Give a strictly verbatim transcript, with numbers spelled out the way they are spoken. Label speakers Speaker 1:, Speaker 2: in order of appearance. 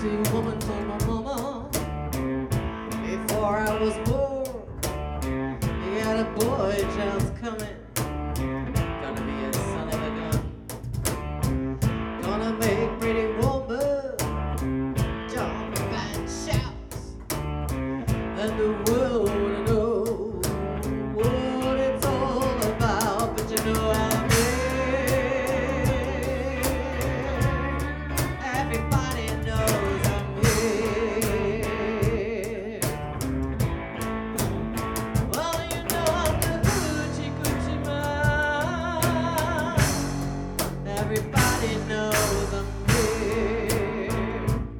Speaker 1: crazy woman told my mama before I was born, he had a boy child's coming, gonna be a son of a gun, gonna make pretty woman jump and shout, and the world wanna know what it's all about. But you know I'm everybody knows I'm here. Well, you know I'm the hoochie coochie man. Everybody knows.